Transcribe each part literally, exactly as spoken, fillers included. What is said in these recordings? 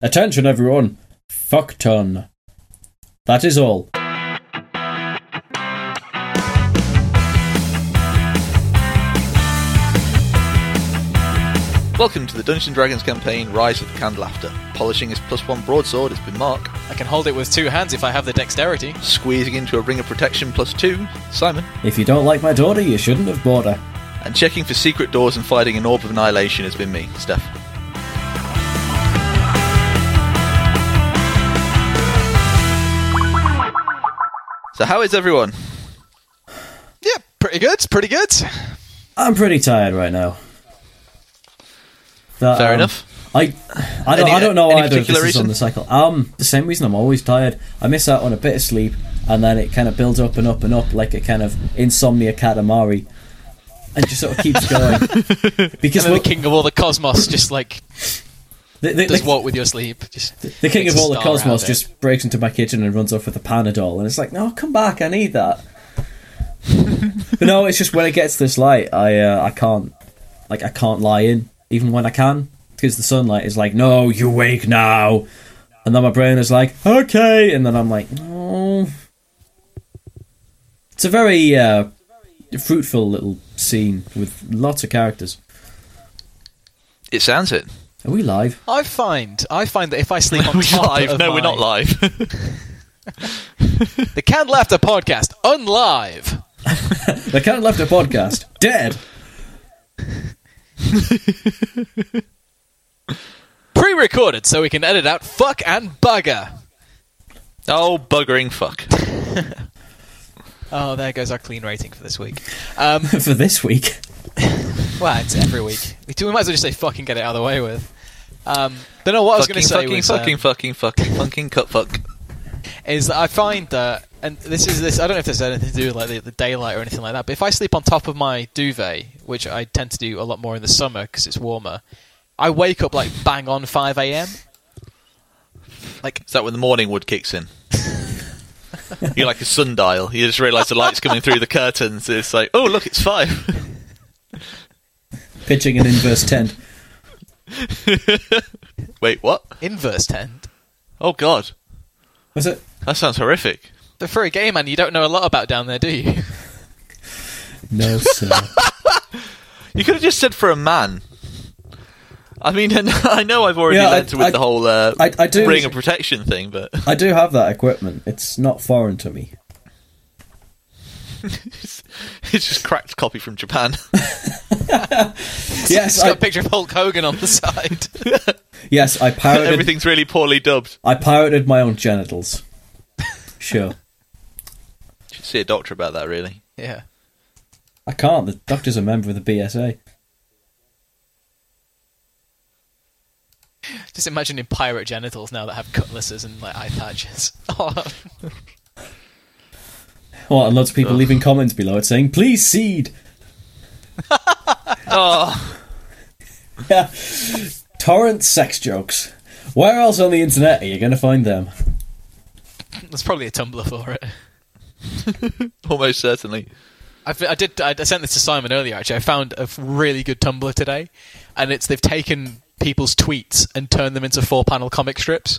Attention everyone, fuck ton. That is all. Welcome to the Dungeons and Dragons campaign, Rise of the Canned Laughter. Polishing his plus one broadsword has been Mark. I can hold it with two hands if I have the dexterity. Squeezing into a ring of protection plus two, Simon. If you don't like my daughter, you shouldn't have bought her. And checking for secret doors and fighting an orb of annihilation has been me, Steph. So how is everyone? Yeah, pretty good, pretty good. I'm pretty tired right now. That, Fair um, enough. I I don't, Any- I don't know any either if this particular is on reason? the cycle. Um, the same reason I'm always tired. I miss out on a bit of sleep, and then it kind of builds up and up and up like a kind of insomnia katamari, and just sort of keeps going. Because And then the we're- king of all the cosmos just like the, the, does the, what with your sleep? Just the king makes of a all the star cosmos out of it. just breaks into my kitchen and runs off with a Panadol, and it's like, no, come back, I need that. But no, it's just when it gets this light, I uh, I can't like I can't lie in even when I can, because the sunlight is like, no, you wake now, and then my brain is like, okay, and then I'm like, no. It's a very uh, fruitful little scene with lots of characters. It sounds it. Are we live? I find I find that if I sleep on We're top live. of No, my, we're not live. the Canned Laughter podcast, unlive. The Can't Left a podcast dead. Pre-recorded so we can edit out fuck and bugger. Oh, buggering fuck. Oh, there goes our clean rating for this week. Um, For this week. well, it's every week. We, do, we might as well just say fucking get it out of the way with. Um, but no, what I was going Fucking, to say fucking, was... fucking, um, fucking, fucking, fucking, cut fuck. is that I find that, and this is this. I don't know if this has anything to do with like the, the daylight or anything like that. But if I sleep on top of my duvet, which I tend to do a lot more in the summer because it's warmer, I wake up like bang on five a.m. Like, Is that when the morning wood kicks in? You're like a sundial. You just realise the light's coming through the curtains. It's like, oh, look, it's five. Pitching an inverse tent. Wait, what? inverse tent. Oh, God. Was it? That sounds horrific. But for a gay man, you don't know a lot about down there, do you? No, sir. You could have just said for a man. I mean, I know I've already Yeah, I- led with I- the whole uh, I- I do- ring of protection thing, but I do have that equipment. It's not foreign to me. it's, it's just cracked copy from Japan. Yes, It's got I, a picture of Hulk Hogan on the side. yes, I pirated. Everything's really poorly dubbed. I pirated my own genitals. Sure, Should see a doctor about that, really. Yeah. I can't. The doctor's a member of the B S A. Just imagining pirate genitals now that have cutlasses and like eye patches. Oh. Well, and lots of people Ugh. leaving comments below it saying, "Please seed." Oh, Yeah. Torrent sex jokes. Where else on the internet are you going to find them? There's probably a Tumblr for it. almost certainly. I, I did. I sent this to Simon earlier. Actually, I found a really good Tumblr today, and it's they've taken people's tweets and turned them into four-panel comic strips.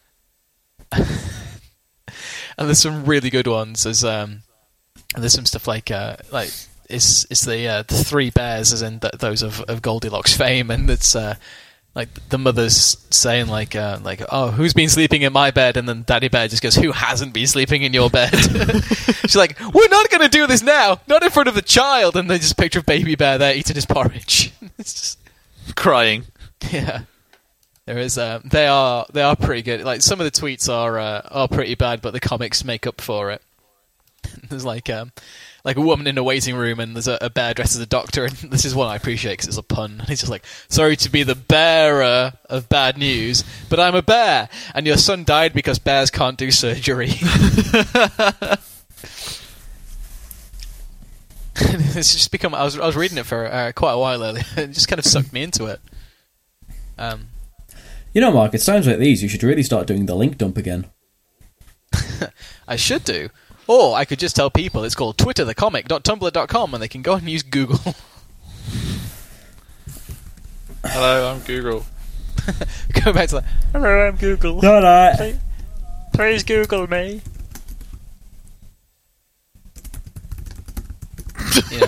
And there's some really good ones. There's um, and there's some stuff like uh, like it's it's the uh, the three bears, as in th- those of, of Goldilocks fame, and it's uh, like the mother's saying like uh, like oh, who's been sleeping in my bed, and then Daddy Bear just goes, who hasn't been sleeping in your bed? She's like, we're not going to do this now, not in front of the child, and then just a picture of Baby Bear there eating his porridge. It's just Crying. yeah. There is. Uh, they are. They are pretty good. Like some of the tweets are uh, are pretty bad, but the comics make up for it. There's like um, like a woman in a waiting room, and there's a, a bear dressed as a doctor. And this is one I appreciate because it's a pun. And he's just like, "Sorry to be the bearer of bad news, but I'm a bear, and your son died because bears can't do surgery." It's just become. I was I was reading it for uh, quite a while earlier. It just kind of sucked me into it. Um. You know, Mark, it's times like these you should really start doing the link dump again. I should do. Or I could just tell people it's called twitter the comic dot tumblr dot com and they can go and use Google. Hello, I'm Google. Go back to that. Hello, I'm Google. No, no. Please Google me. Yeah.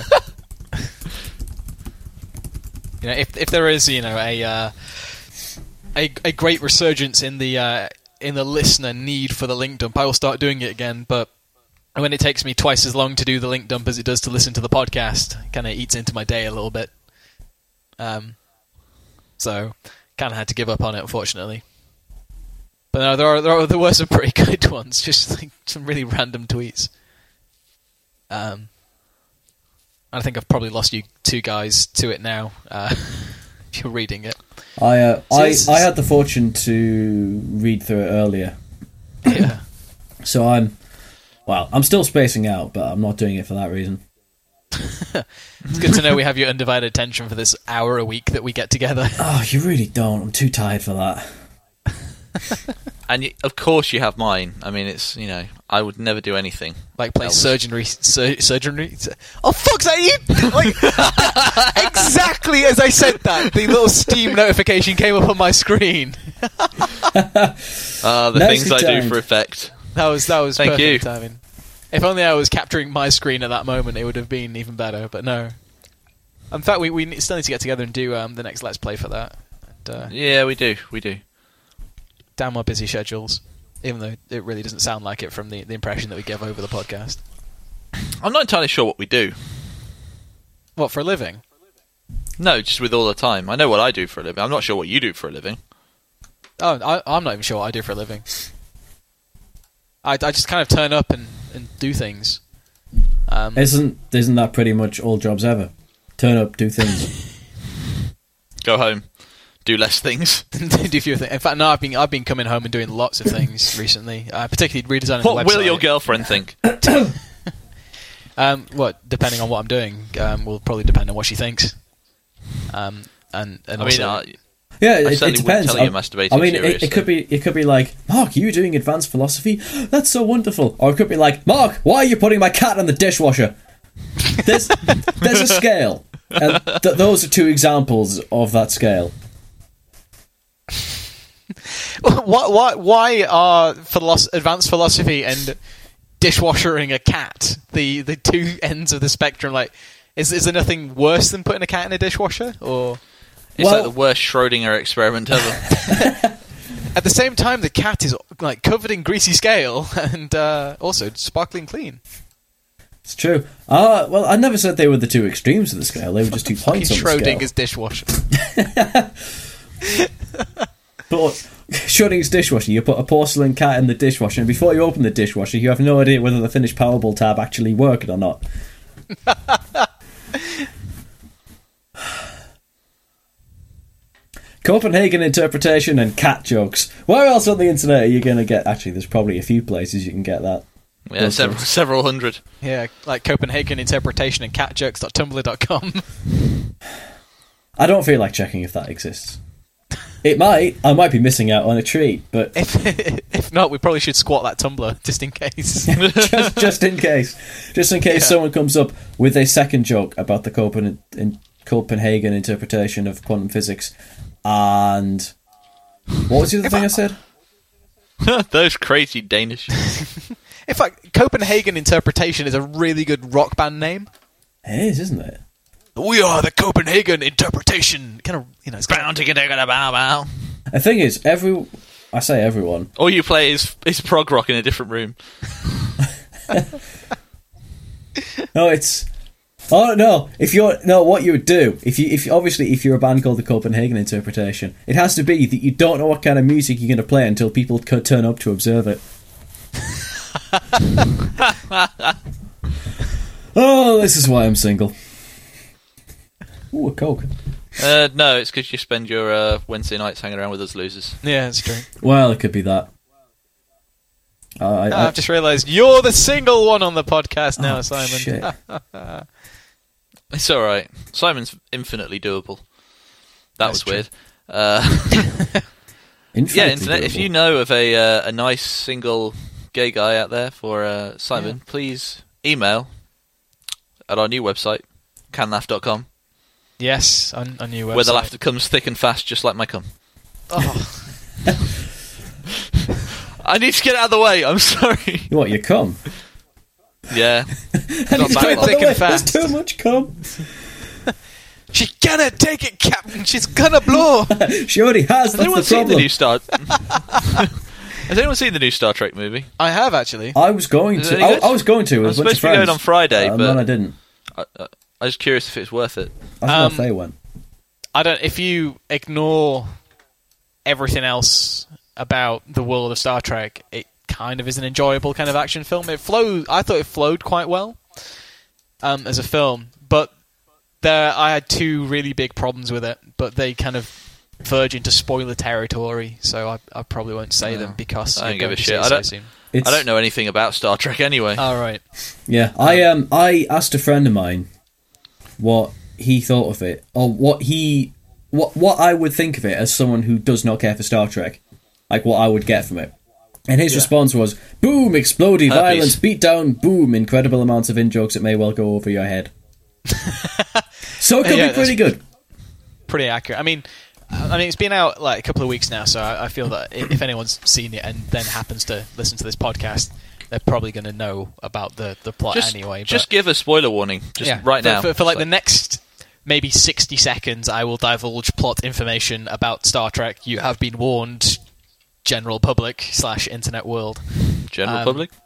You know, if if there is, you know, a uh, a a great resurgence in the uh, in the listener need for the link dump, I will start doing it again. But when it takes me twice as long to do the link dump as it does to listen to the podcast, it kind of eats into my day a little bit. Um, so kind of had to give up on it, unfortunately. But no, there are there are there were some pretty good ones, just like some really random tweets. Um. I think I've probably lost you two guys to it now. Uh, if you're reading it, I uh, so I is... I had the fortune to read through it earlier. Yeah. So I'm, well, I'm still spacing out, but I'm not doing it for that reason. It's good to know we have your undivided attention for this hour a week that we get together. Oh, you really don't. I'm too tired for that. And you, of course you have mine. I mean, it's, you know, I would never do anything. Like play else. surgery, sur- surgery. Oh fuck's that you? Like exactly as I said that, the little Steam notification came up on my screen. Ah, uh, the Nicely things I do timed. for effect. That was that was Thank perfect you. timing. If only I was capturing my screen at that moment, it would have been even better. But no. In fact, we we still need to get together and do um, the next Let's Play for that. And, uh, Yeah, we do. We do. Damn our busy schedules, even though it really doesn't sound like it from the, the impression that we give over the podcast. I'm not entirely sure what we do. What, for a living? No, just with all the time. I know what I do for a living. I'm not sure what you do for a living. Oh, I, I'm not even sure what I do for a living. I, I just kind of turn up and, and do things. Um, Isn't isn't that pretty much all jobs ever? Turn up, do things. Go home. Do less things. do fewer things. In fact, no, I've been I've been coming home and doing lots of things recently. Uh, particularly redesigning What the website. will your girlfriend think? Um, what, depending on what I'm doing, um, will probably depend on what she thinks. Um, and, and I mean, also, uh, Yeah, I it, it certainly depends. wouldn't tell you I- you're masturbating I mean, it, seriously. it could be it could be like, Mark, you doing advanced philosophy? That's so wonderful. Or it could be like, Mark, why are you putting my cat in the dishwasher? There's there's a scale, and th- those are two examples of that scale. why, why, why are philosoph- advanced philosophy and dishwashering a cat the, the two ends of the spectrum? Like, is is there nothing worse than putting a cat in a dishwasher? Or It's Well- like the worst Schrodinger experiment ever. at the same time, the cat is like covered in greasy scale and uh, also sparkling clean. It's true. Uh, well, I never said they were the two extremes of the scale. They were just two points on the scale. Schrodinger's dishwasher. But Schrodinger's dishwasher, you put a porcelain cat in the dishwasher, and before you open the dishwasher, you have no idea whether the finished Powerball tab actually worked or not. Copenhagen interpretation and cat jokes. Where else on the internet are you going to get? Actually, there's probably a few places you can get that. Yeah, Those several, jokes. several hundred. Yeah, like Copenhagen interpretation and catjokes dot tumblr dot com. I don't feel like checking if that exists. It might. I might be missing out on a treat, but If if not, we probably should squat that Tumblr just in case. just, just in case. Just in case Yeah. someone comes up with a second joke about the Copen- in Copenhagen interpretation of quantum physics. And what was the other thing I said? Those crazy Danish. In fact, Copenhagen interpretation is a really good rock band name. It is, isn't it? We are the Copenhagen interpretation. Kind of, you know, it's kind Bow, ticka, ticka, da, bow, bow. The thing is, every I say everyone. All you play is, is prog rock in a different room. No, it's. Oh no! If you're no, what you would do if you if obviously if you're a band called the Copenhagen Interpretation, it has to be that you don't know what kind of music you're going to play until people could turn up to observe it. Oh, this is why I'm single. Ooh, a Coke. Uh, no, it's because you spend your uh, Wednesday nights hanging around with us losers. Yeah, it's true. Well, it could be that. Uh, I, Oh, I, I've just realised you're the single one on the podcast now, Oh, Simon. shit. It's alright. Simon's infinitely doable. That That's was weird. Uh, yeah, infinitely internet. If doable. you know of a uh, a nice single gay guy out there for uh, Simon, please email at our new website, can laugh dot com, Yes, on, on your website. where the laughter comes thick and fast, just like my cum. Oh. I need to get out of the way. I'm sorry. You what? You come? Yeah. And Got he's back going, thick "By the and way, fast." There's too much cum. She's gonna take it, Captain. She's gonna blow. She already has. Has anyone That's the seen the problem. new Star? Has anyone seen the new Star Trek movie? I have actually. I was going Is to. it any I, good? I was going to. I With was a bunch supposed to of be going friends, on Friday, um, but then I didn't. I, I, I was curious if it's worth it. I don't know Um, if they went. I don't. If you ignore everything else about the world of Star Trek, it kind of is an enjoyable kind of action film. It flowed. I thought it flowed quite well um, as a film, but there I had two really big problems with it. But they kind of verge into spoiler territory, so I, I probably won't say Oh, them because I don't you're give going a to shit. see it I so don't- soon. It's, I don't know anything about Star Trek anyway. All right. Yeah, I um, I asked a friend of mine what he thought of it, or what he, what what I would think of it as someone who does not care for Star Trek, like what I would get from it. And his Yeah. response was, "Boom, explodey, Herpes. violence, beatdown, boom, incredible amounts of in jokes that may well go over your head." So it could Yeah, be pretty good. Pretty accurate. I mean, I mean, it's been out like a couple of weeks now, so I, I feel that i- if anyone's seen it and then happens to listen to this podcast, they're probably going to know about the, the plot just, anyway. But, just give a spoiler warning, just yeah, right for, now. For, for like So- the next maybe sixty seconds, I will divulge plot information about Star Trek. You have been warned, general public slash internet world. general um, public.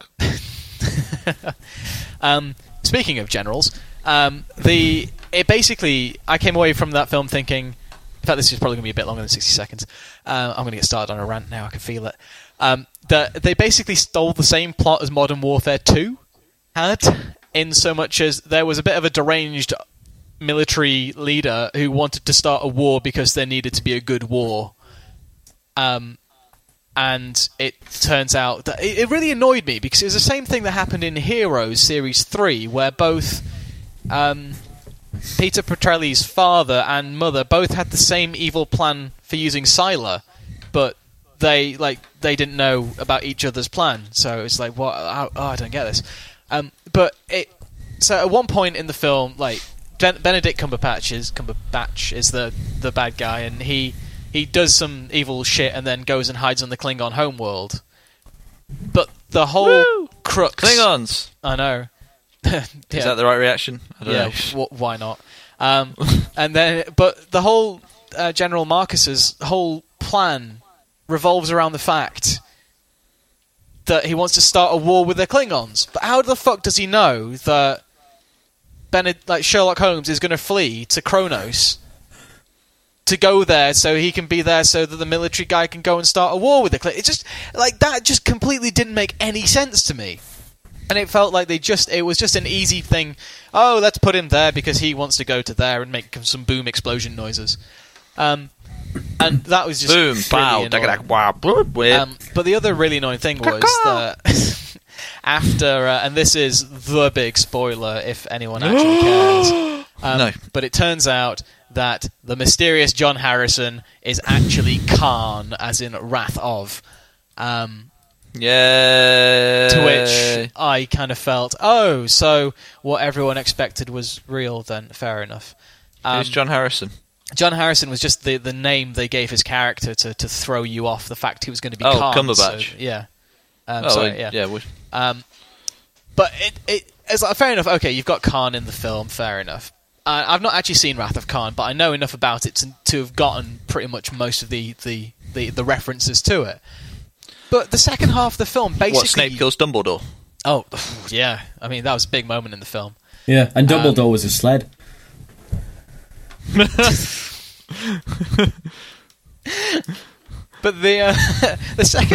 Um, speaking of generals, um, the it basically I came away from that film thinking, in fact, this is probably going to be a bit longer than sixty seconds. Uh, I'm going to get started on a rant now. I can feel it. Um, that they basically stole the same plot as Modern Warfare two had, in so much as there was a bit of a deranged military leader who wanted to start a war because there needed to be a good war. Um, and it turns out that it, it really annoyed me because it was the same thing that happened in Heroes Series three, where both um, Peter Petrelli's father and mother both had the same evil plan for using Sylar, but they like they didn't know about each other's plan. So it's like, what? Oh, oh, I don't get this. Um, but it. So at one point in the film, like Ben- Benedict Cumberbatch is Cumberbatch is the the bad guy, and he. He does some evil shit and then goes and hides on the Klingon homeworld. But the whole Woo! crux... Klingons! I know. Yeah. Is that the right reaction? I don't Yeah, know. wh- why not? Um, and then, but the whole uh, General Marcus's whole plan revolves around the fact that he wants to start a war with the Klingons. But how the fuck does he know that Bened- like Sherlock Holmes is going to flee to Kronos to go there so he can be there so that the military guy can go and start a war with the Klingons? It just like that just completely didn't make any sense to me. And it felt like they just it was just an easy thing. Oh, let's put him there because he wants to go to there and make some boom explosion noises. Um, and that was just Boom, really pow, annoying. dack, dack, wow, bloop, weird. Um, but the other really annoying thing was that after, uh, and this is the big spoiler if anyone actually cares. Um, No. But it turns out that the mysterious John Harrison is actually Khan, as in Wrath of. Um, Yeah. to which I kind of felt, oh, so what everyone expected was real then, fair enough. Um, Who's John Harrison? John Harrison was just the, the name they gave his character to, to throw you off the fact he was going to be Oh, Khan. Cumberbatch. So, yeah. Um, Oh, sorry, yeah. yeah. we- Um, but it, it it's like, fair enough. Okay, you've got Khan in the film. Fair enough. Uh, I've not actually seen Wrath of Khan, but I know enough about it to, to have gotten pretty much most of the, the, the, the references to it. But the second half of the film basically... What, Snape kills Dumbledore? Oh, yeah. I mean, that was a big moment in the film. Yeah, and Dumbledore Um, was a sled. But the uh, the second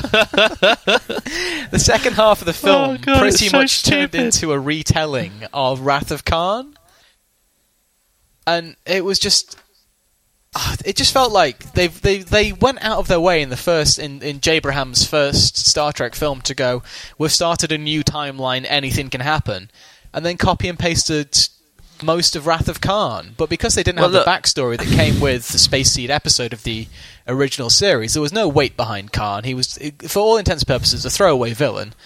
the second half of the film Oh, God, pretty it's so much turned stupid. into a retelling of Wrath of Khan, and it was just ah, it just felt like they they they went out of their way in the first in in Jabraham's first Star Trek film to go, we've started a new timeline, anything can happen, and then copy and pasted most of Wrath of Khan. But because they didn't Well, have look- the backstory that came with the Space Seed episode of the original series, there was no weight behind Khan. He was, for all intents and purposes, a throwaway villain.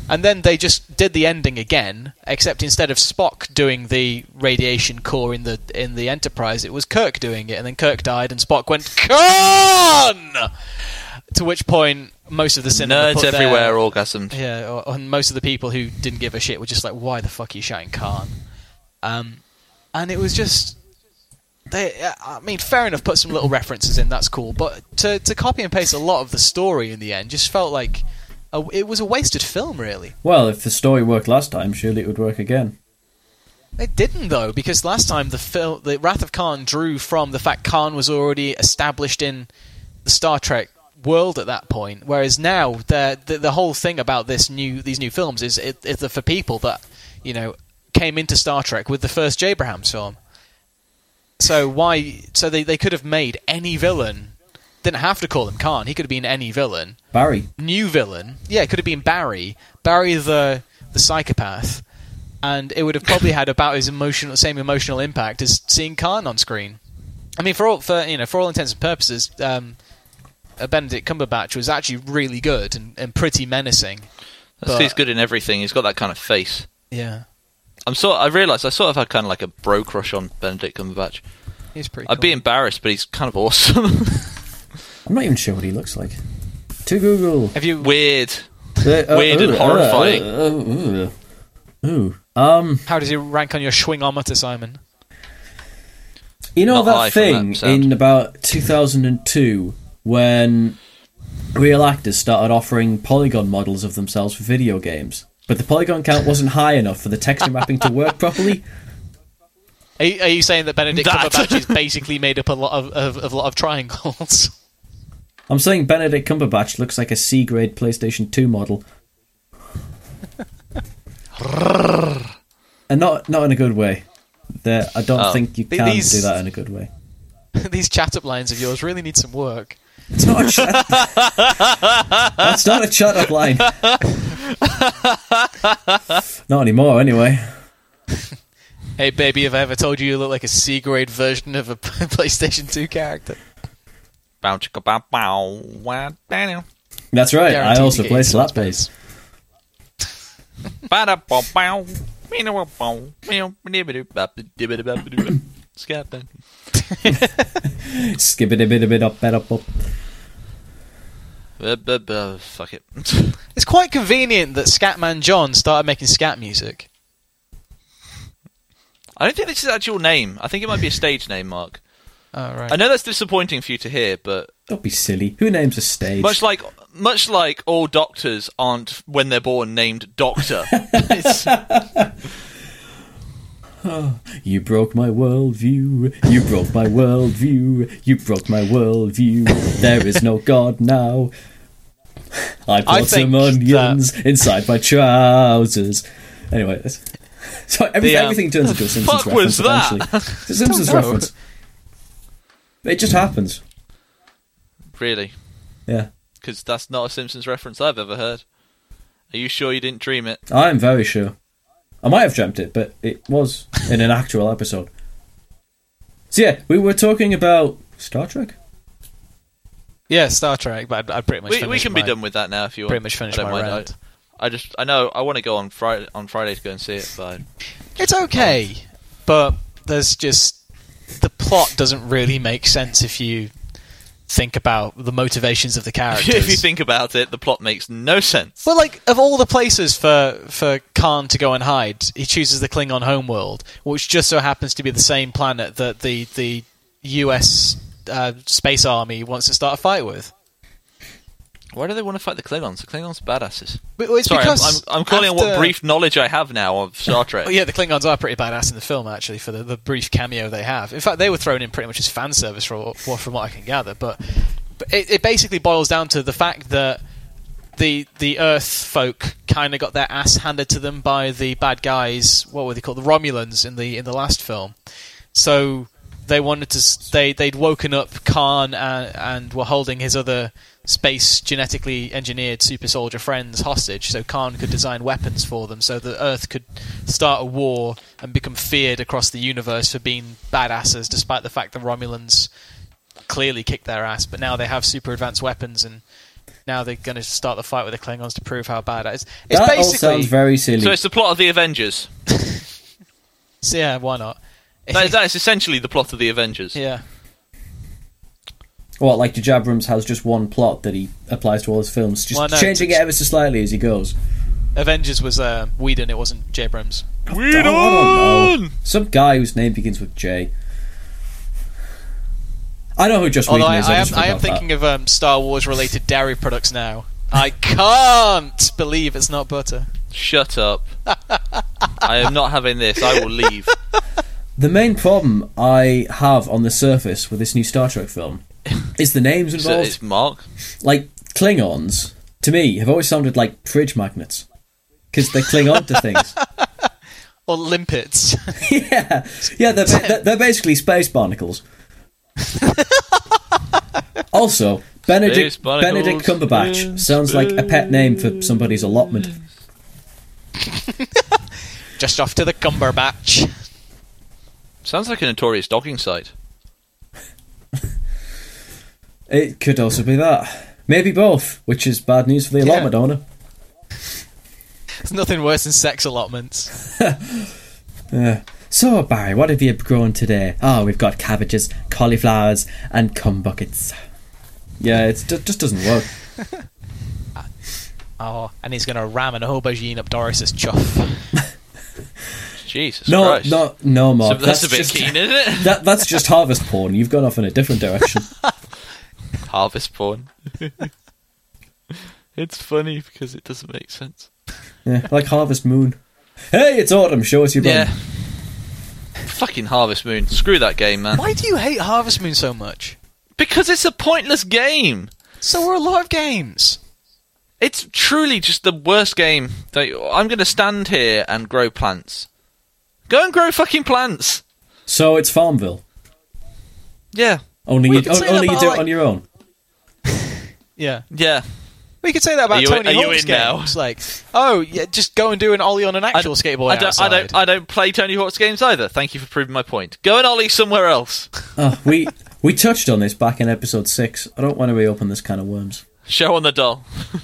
And then they just did the ending again, except instead of Spock doing the radiation core in the in the Enterprise, it was Kirk doing it, and then Kirk died, and Spock went, Khan! To which point, most of the cinema Nerds put everywhere their, orgasmed. yeah, or, and most of the people who didn't give a shit were just like, why the fuck are you shouting Khan? Um, and it was just... They, I mean, fair enough, put some little references in, that's cool, but to, to copy and paste a lot of the story in the end just felt like a, it was a wasted film, really. Well, if the story worked last time, surely it would work again. It didn't, though, because last time the film, the Wrath of Khan drew from the fact Khan was already established in the Star Trek world at that point, whereas now the the, the whole thing about this new these new films is it, it's for people that, you know, came into Star Trek with the first J. Abrams film. So why? So they, they could have made any villain. Didn't have to call him Khan. He could have been any villain. Barry. New villain. Yeah, it could have been Barry. Barry the the psychopath, and it would have probably had about as emotional, same emotional impact as seeing Khan on screen. I mean, for all for you know, for all intents and purposes, um, Benedict Cumberbatch was actually really good and, and pretty menacing. That's But- he's good in everything. He's got that kind of face. Yeah, I'm sort. I realised I sort of had kind of like a bro crush on Benedict Cumberbatch. he's pretty. I'd cool. be embarrassed, but he's kind of awesome. I'm not even sure what he looks like. To Google. Have you? Weird. Uh, uh, Weird and uh, horrifying. Uh, uh, uh, Ooh. Um, How does he rank on your schwingometer, Simon? you know Not high that from thing that sound. in about two thousand two when real actors started offering polygon models of themselves for video games, but the polygon count wasn't high enough for the texture mapping to work properly? Are you, are you saying that Benedict That. Cumberbatch is basically made up a lot of, of, of a lot of triangles? I'm saying Benedict Cumberbatch looks like a C-grade PlayStation two model. And not not in a good way. There, I don't Oh. think you Th- can these- do that in a good way. These chat-up lines of yours really need some work. It's not a chat. That's not a chat up line. Not anymore, anyway. Hey, baby, have I ever told you you look like a C-grade version of a PlayStation two character? Bow chicka bow bow. Wah, down. That's right. I Guaranteed also to get play you slap some bass. Ba-da bow bow. Meow, bow, meow, dibbidi, bap, dibbidi, bap, dibbidi. Scat then. Skibbity bit a bit up, bit up, up. Uh, bu- bu- Fuck it. It's quite convenient that Scatman John started making scat music. I don't think this is his actual name. I think it might be a stage name, Mark. Oh, right. I know that's disappointing for you to hear, but Don't be silly. Who names a stage? much like much like all doctors aren't when they're born named Doctor. It's, You broke my worldview. You broke my worldview. You broke my worldview. There is no God now. I I put think some onions inside my trousers. Anyway, that's- so every, The, um, everything turns into a Simpsons fuck was reference that? eventually. It's a Simpsons Don't know. reference. It just happens. really, Yeah. because that's not a Simpsons reference I've ever heard. Are you sure you didn't dream it? I'm very sure. I might have dreamt it, but it was in an actual episode. So yeah, we were talking about Star Trek. Yeah, Star Trek, but I'd, I'd pretty much We, we finished can be my- done with that now if you want. pretty much finished I don't my mind. rant. I, I just, I know, I want to go on Friday on Friday to go and see it, but It's okay, but there's just... The plot doesn't really make sense if you think about the motivations of the characters. if you think about it, the plot makes no sense. Well, like, of all the places for, for Khan to go and hide, he chooses the Klingon homeworld, which just so happens to be the same planet that the, the U S uh, Space Army wants to start a fight with. Why do they want to fight the Klingons? The Klingons are badasses. But it's Sorry, I'm, because I'm, I'm calling on what after- brief knowledge I have now of Star Trek. Oh, yeah, the Klingons are pretty badass in the film, actually, for the, the brief cameo they have. In fact, they were thrown in pretty much as fan service, for, for, from what I can gather. But, but it, it basically boils down to the fact that the the Earth folk kind of got their ass handed to them by the bad guys. What were they called? The Romulans in the in the last film. So they wanted to. s- They they'd woken up Khan and, and were holding his other space genetically engineered super soldier friends hostage, so Khan could design weapons for them, so that Earth could start a war and become feared across the universe for being badasses, despite the fact the Romulans clearly kicked their ass. But now they have super advanced weapons, and now they're going to start the fight with the Klingons to prove how bad it is. It's That all basically, sounds very silly. So it's the plot of the Avengers. so yeah, why not? That, that is essentially the plot of the Avengers. Yeah. What, like J J Abrams has just one plot that he applies to all his films, just Well, no, changing it it's- ever so slightly as he goes. Avengers was uh, Whedon, it wasn't J. Abrams. Whedon! I don't know. Some guy whose name begins with J. I know who Joss Although Whedon I, is. I am, just I am forgot that. thinking of um, Star Wars related dairy products now. I can't believe it's not butter. Shut up. I am not having this. I will leave. The main problem I have on the surface with this new Star Trek film is the names So involved. it's Mark. Like, Klingons, to me, have always sounded like fridge magnets. Because they cling on to things. Or limpets. yeah, yeah, they're, they're, they're basically space barnacles. Also, Benedict, Space barnacles Benedict Cumberbatch in sounds like a pet name for somebody's allotment. Just off to the Cumberbatch. Sounds like a notorious dogging site. It could also be that. Maybe both, which is bad news for the Yeah. allotment owner. There's nothing worse than sex allotments. Uh, so, Barry, what have you grown today? Oh, we've got cabbages, cauliflowers, and cum buckets. Yeah, it just doesn't work. Oh, and he's going to ram an aubergine up Doris's chuff. Jesus No, Christ. no, no, So Mark. that's, a bit just, keen, isn't it? That, that's just harvest porn. You've gone off in a different direction. Harvest porn. It's funny because it doesn't make sense. Yeah, like Harvest Moon. Hey, it's autumn. Show us your bum. Yeah. Fucking Harvest Moon. Screw that game, man. Why do you hate Harvest Moon so much? Because it's a pointless game. So are a lot of games. It's truly just the worst game. That I'm going to stand here and grow plants. Go and grow fucking plants. So it's Farmville. Yeah. Only Well, you, you could say only that you about, do it like- on your own. Yeah. Yeah. We could say that Are about you in- Tony are you Hawk's in now? games. Like, oh, yeah, just go and do an ollie on an actual skateboard I don't, outside. I don't. I don't play Tony Hawk's games either. Thank you for proving my point. Go and ollie somewhere else. Oh, we we touched on this back in episode six. I don't want to reopen this can of worms. Show on the doll.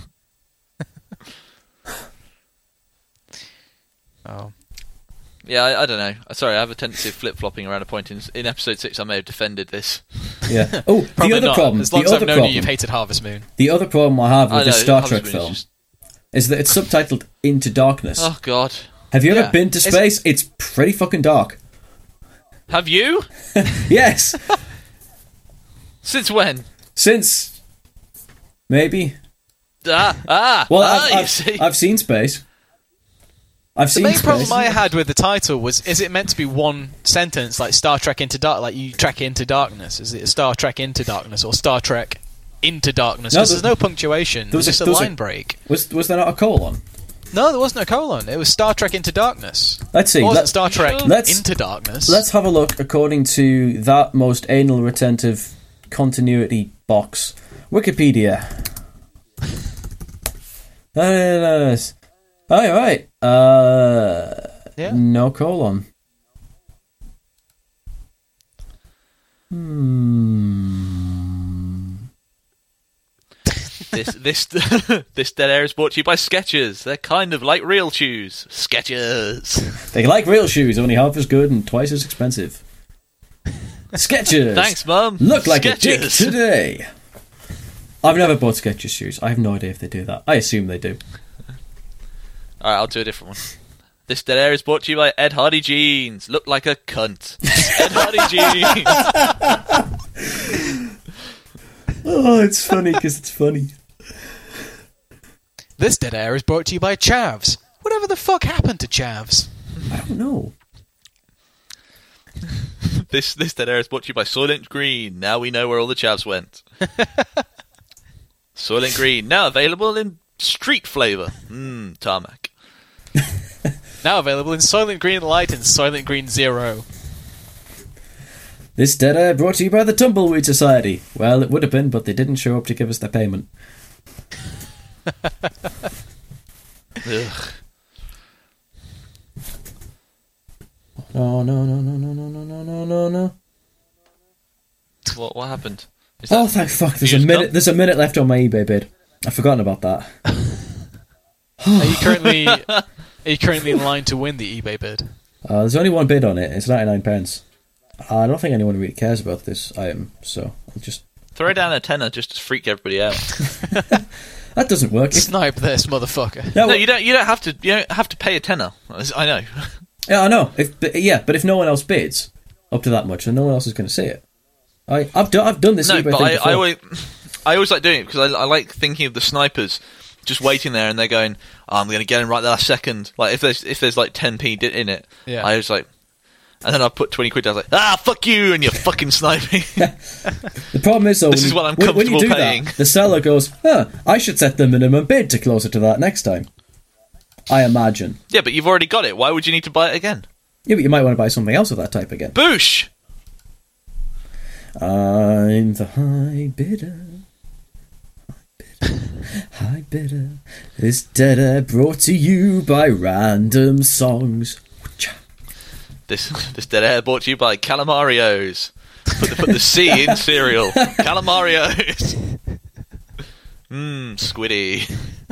Oh. Yeah, I, I don't know. Sorry, I have a tendency of flip flopping around a point. In, in episode six, I may have defended this. Yeah. Oh, the Probably other not. problem. As long the as I've other known problem. you, you've hated Harvest Moon. The other problem I have with I this know, Star Harvest Trek Moon is film just- is that it's subtitled Into Darkness. Oh God. Have you ever Yeah. been to Is space? It's pretty fucking dark. Have you? Yes. Since when? Since maybe. Ah, ah. Well, ah, I've, you I've, see. I've seen space. I've The seen main space. problem I had with the title was: is it meant to be one sentence, like Star Trek Into Dark, like you trek into darkness? Is it Star Trek Into Darkness or Star Trek Into Darkness? No, Because there- there's no punctuation. there was There's a- just a, there was a- line break. Was was there not a colon? No, there wasn't a colon. It was Star Trek Into Darkness. Let's see. It wasn't Let, Star Trek let's- Into Darkness. let's have a look according to that most anal retentive continuity box. Wikipedia. Uh, oh, right. Uh, Yeah. No colon. Hmm. This this this dead air is brought to you by Skechers. They're kind of like real shoes. Skechers. They like real shoes, only half as good and twice as expensive. Skechers. Thanks, Mum. Look like a dick Skechers. today. I've never bought Skechers shoes. I have no idea if they do that. I assume they do. All right, I'll do a different one. This dead air is brought to you by Ed Hardy jeans. Look like a cunt. Ed Hardy jeans. Oh, it's funny because it's funny. This dead air is brought to you by Chavs. Whatever the fuck happened to Chavs? I don't know. This this dead air is brought to you by Soylent Green. Now we know where all the chavs went. Soylent Green now available in street flavour. Mmm, tarmac. Now available in Soylent Green Light and Soylent Green Zero. This dead air brought to you by the Tumbleweed Society. Well, it would have been, but they didn't show up to give us their payment. Ugh. No, no, no, no, no, no, no, no, no, no, no. What what happened? Is Oh, that- thank fuck! There's You a just minute. gone? There's a minute left on my eBay bid. I've forgotten about that. Are you currently are you currently in line to win the eBay bid? Uh, there's only one bid on it. It's ninety-nine pence. I don't think anyone really cares about this item, so I'll just throw down a tenner just to freak everybody out. That doesn't work. Snipe this motherfucker. No, you don't. You don't have to. You don't have to pay a tenner. I know. Yeah, I know. If but, yeah, but if no one else bids up to that much, then no one else is going to see it. I, I've done. I've done this. No, eBay but thing I, before. I always, I always like doing it because I, I like thinking of the snipers just waiting there and they're going, oh, "I'm going to get him right the last second." Like if there's if there's like ten p in it, yeah. I was like, and then I put twenty quid down. I was like, "Ah, fuck you!" And you're fucking sniping. The problem is though, this when is you, what I'm when, when you do comfortable paying. that, the seller goes, "Huh, I should set the minimum bid to closer to that next time." I imagine. Yeah, but you've already got it. Why would you need to buy it again? Yeah, but you might want to buy something else of that type again. Boosh! I'm the high bidder. High bidder. High bidder. This deader brought to you by Random Songs. This this dead air brought to you by Calamarios. Put the, put the C in cereal. Calamarios. Mmm, squiddy.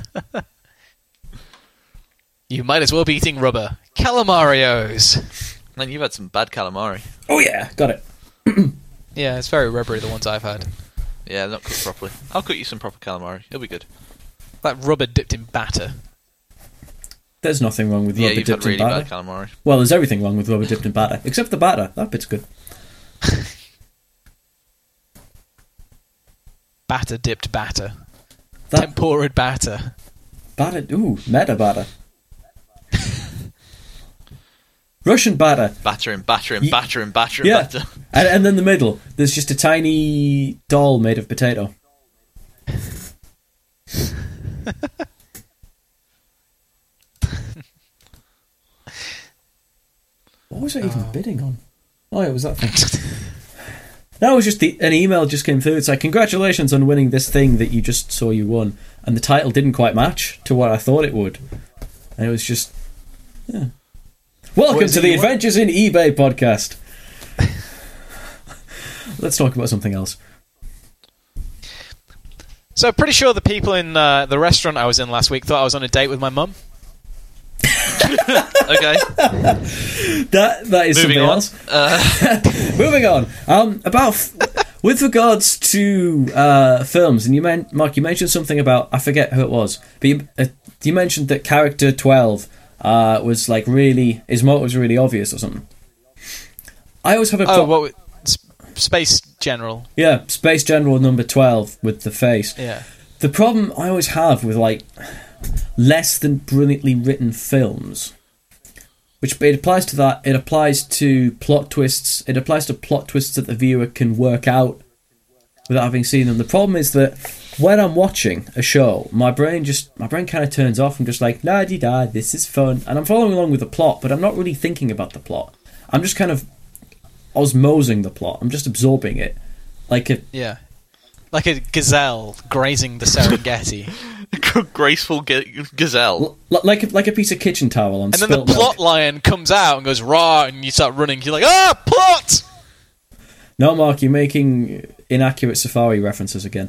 You might as well be eating rubber. Calamarios. Man, you've had some bad calamari. Oh yeah, got it. Yeah, it's very rubbery, the ones I've had. Yeah, not cooked properly. I'll cook you some proper calamari. It'll be good. Like rubber dipped in batter. There's nothing wrong with Yeah, rubber you've had dipped really in batter. bad calamari. Well, there's everything wrong with rubber dipped in batter, except the batter. That bit's good. Batter dipped batter. That Tempura batter. batter, ooh, meta batter. Russian batter. Batter and batter and Ye- batter and batter and Yeah, batter. and, and then the middle, there's just a tiny doll made of potato. What was I even Oh. bidding on? Oh, it was that thing. That was just the, an email just came through. It's like, congratulations on winning this thing that you just saw you won. And the title didn't quite match to what I thought it would. And it was just, yeah. Welcome What is to it the you want? Adventures in eBay podcast. Let's talk about something else. So pretty sure the people in uh, the restaurant I was in last week thought I was on a date with my mum. Okay. That that is Moving something on. else. Uh, Moving on. Um, about f- with regards to uh, films, and you men- Mark, you mentioned something about, I forget who it was, but you, uh, you mentioned that character twelve uh, was like really, his motive was really obvious or something. I always have a Oh, pro- what? Sp- Space General. yeah, Space General number twelve with the face. Yeah. The problem I always have with like less than brilliantly written films, which it applies to that, it applies to plot twists, it applies to plot twists that the viewer can work out without having seen them. The problem is that when I'm watching a show, my brain just my brain kind of turns off. I'm just like, la di da, this is fun, and I'm following along with the plot, but I'm not really thinking about the plot. I'm just kind of osmosing the plot. I'm just absorbing it, like a Yeah. Like a gazelle grazing the Serengeti. graceful g- gazelle. l- like a, like a piece of kitchen towel on And then the spilt milk. plot lion comes out and goes raw, and you start running. You're like, ah, plot! No, Mark, you're making inaccurate Safari references again.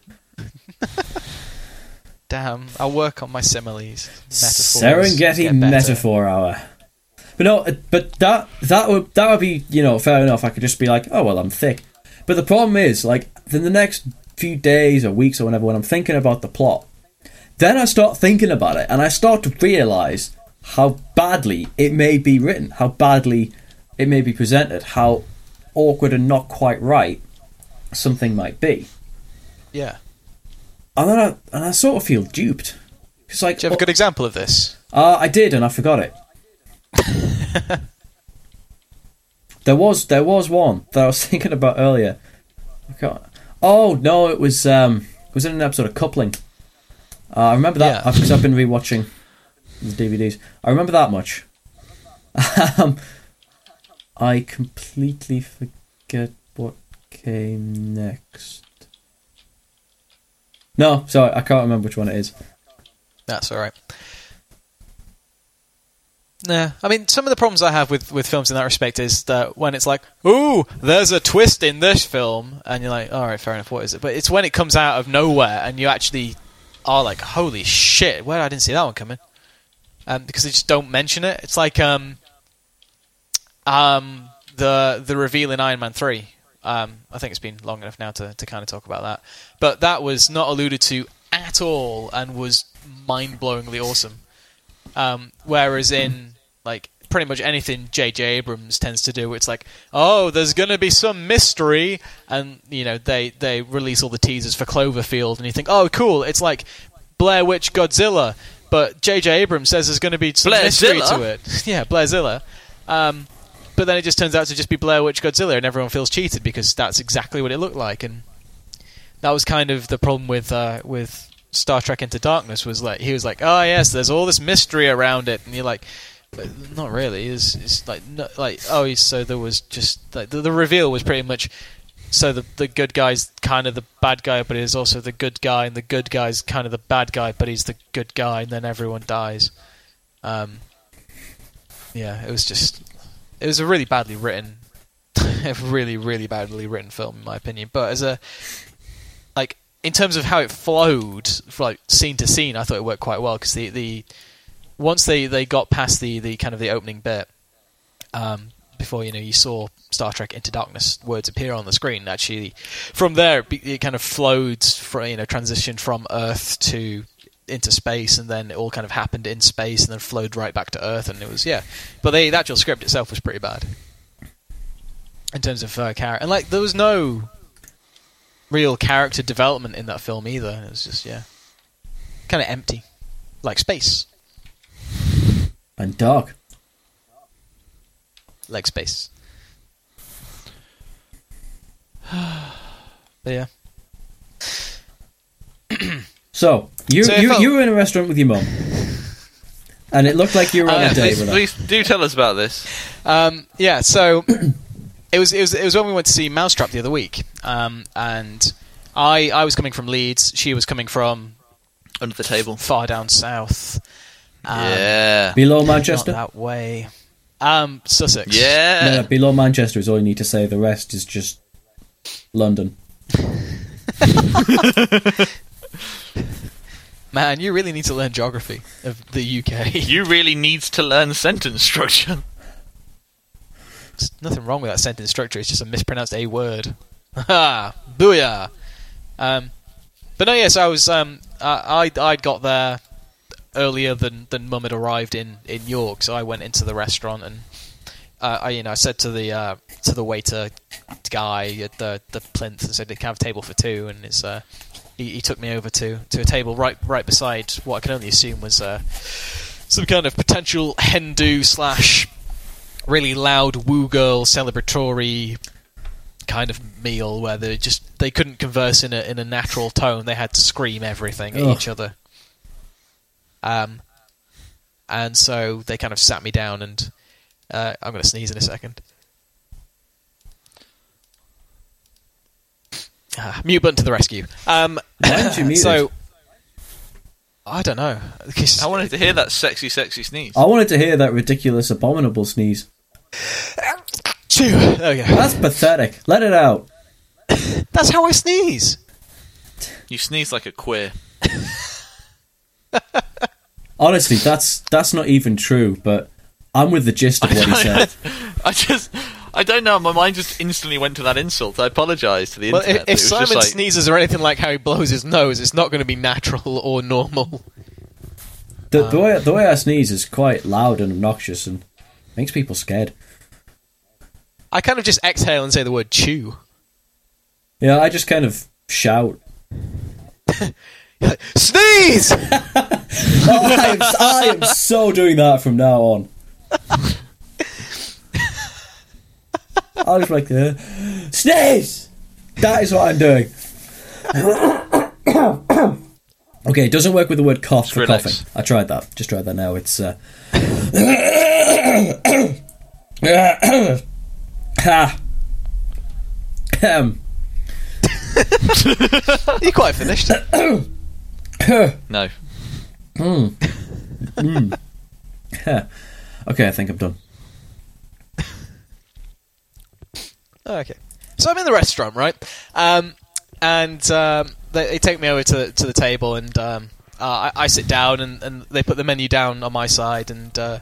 Damn, I'll work on my similes. Metaphors. Serengeti Get better. metaphor hour. But no, uh, but that that would that would be, you know, fair enough. I could just be like, oh well, I'm thick. But the problem is, like, in the next few days or weeks or whenever, when I'm thinking about the plot, then I start thinking about it, and I start to realise how badly it may be written, how badly it may be presented, how awkward and not quite right something might be. Yeah. And then I, and I sort of feel duped. It's like, Do you have a good example of this? Uh, I did, and I forgot it. there was there was one that I was thinking about earlier. I can't. Oh no, it was um, it was in an episode of Coupling. Uh, I remember that Yeah. because I've been rewatching the D V Ds. I remember that much. um, I completely forget what came next. No, sorry, I can't remember which one it is. That's alright. Nah, I mean, some of the problems I have with, with films in that respect is that when it's like, ooh, there's a twist in this film, and you're like, alright, fair enough, what is it? But it's when it comes out of nowhere and you actually are like, holy shit, where I didn't see that one coming. Um, because they just don't mention it. It's like um, um, the the reveal in Iron Man three. Um, I think it's been long enough now to, to kind of talk about that. But that was not alluded to at all and was mind-blowingly awesome. Um, whereas in like pretty much anything J J Abrams tends to do, it's like, oh, there's going to be some mystery, and you know they, they release all the teasers for Cloverfield, and you think, oh, cool, it's like Blair Witch Godzilla, but J J Abrams says there's going to be some mystery to it. Yeah, Blairzilla. Um, but then it just turns out to just be Blair Witch Godzilla, and everyone feels cheated because that's exactly what it looked like, and that was kind of the problem with uh, with Star Trek Into Darkness. Was like he was like, oh yes, there's all this mystery around it, and you're like, but not really. It's, it's like no, like oh, so there was just like the, the reveal was pretty much so the the good guy's kind of the bad guy, but he's also the good guy, and the good guy's kind of the bad guy, but he's the good guy, and then everyone dies. Um, yeah, it was just. It was a really badly written, a really, really badly written film, in my opinion. But as a, like, in terms of how it flowed, from, like scene to scene, I thought it worked quite well because the, the once they, they got past the, the kind of the opening bit, um, before you know you saw Star Trek Into Darkness words appear on the screen. Actually, from there it, it kind of flowed, from, you know, transitioned from Earth to. Into space, and then it all kind of happened in space, and then flowed right back to Earth, and it was yeah. But the, the actual script itself was pretty bad in terms of uh, character, and like there was no real character development in that film either. It was just yeah, kind of empty, like space and dark, like space. But yeah. So you so you, felt... you were in a restaurant with your mum, and it looked like you were on uh, a date please, with her. please do tell us about this. Um, yeah, so it was it was it was when we went to see Mousetrap the other week, um, and I I was coming from Leeds, she was coming from under the table, far down south. Um, yeah, below Manchester. Not that way. Um, Sussex. Yeah, no, no, below Manchester is all you need to say. The rest is just London. Man, you really need to learn geography of the U K. You really need to learn sentence structure. There's nothing wrong with that sentence structure. It's just a mispronounced A word. Ha! Booyah! Um, but no, yes, I was. Um, I I I'd got there earlier than than Mum had arrived in, in York, so I went into the restaurant and uh, I you know I said to the uh, to the waiter guy at the the plinth and said, "Can I have a table for two?" And it's. Uh, He, he took me over to, to a table right right beside what I can only assume was uh, some kind of potential Hindu slash really loud woo girl celebratory kind of meal where they just they couldn't converse in a in a natural tone. They had to scream everything at Ugh. each other. Um, and so they kind of sat me down, and uh, I'm going to sneeze in a second. Ah, mute button to the rescue. Um, Why did you mute so, it? I don't know. I wanted to hear that sexy, sexy sneeze. I wanted to hear that ridiculous, abominable sneeze. Chew. There we go. That's pathetic. Let it out. That's how I sneeze. You sneeze like a queer. Honestly, that's that's not even true, but I'm with the gist of what he said. I just... I don't know, my mind just instantly went to that insult. I apologise to the Well, internet. if, if It was Simon just like, sneezes or anything like how he blows his nose, it's not going to be natural or normal. The, the way the way I sneeze is quite loud and obnoxious and makes people scared. I kind of just exhale and say the word chew. Yeah, I just kind of shout. Sneeze! Oh, I, am, I am so doing that from now on. I was like, uh, sneeze! That is what I'm doing. Okay, it doesn't work with the word cough Just for relax. coughing. I tried that. Just tried that now. It's uh... ha. Um. You're quite finished. no. Mm. Mm. Okay, I think I'm done. Okay. So I'm in the restaurant, right? Um, and um, they, they take me over to to the table, and um, uh, I, I sit down and, and they put the menu down on my side and uh,